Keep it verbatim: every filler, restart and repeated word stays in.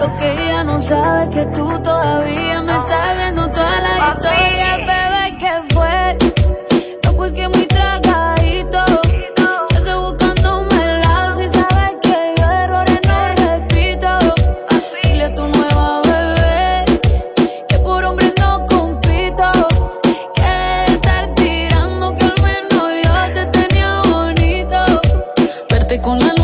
Lo que ella no sabe es que tú todavía me estás viendo toda la historia, bebé, ¿qué fue? No fue que muy tragadito, estoy buscándome el lado si sabes que yo errores no repito. Dile a tu nueva bebé que por hombre no compito, que deje de estar tirando, que al menos yo te tenía bonito. Verte con la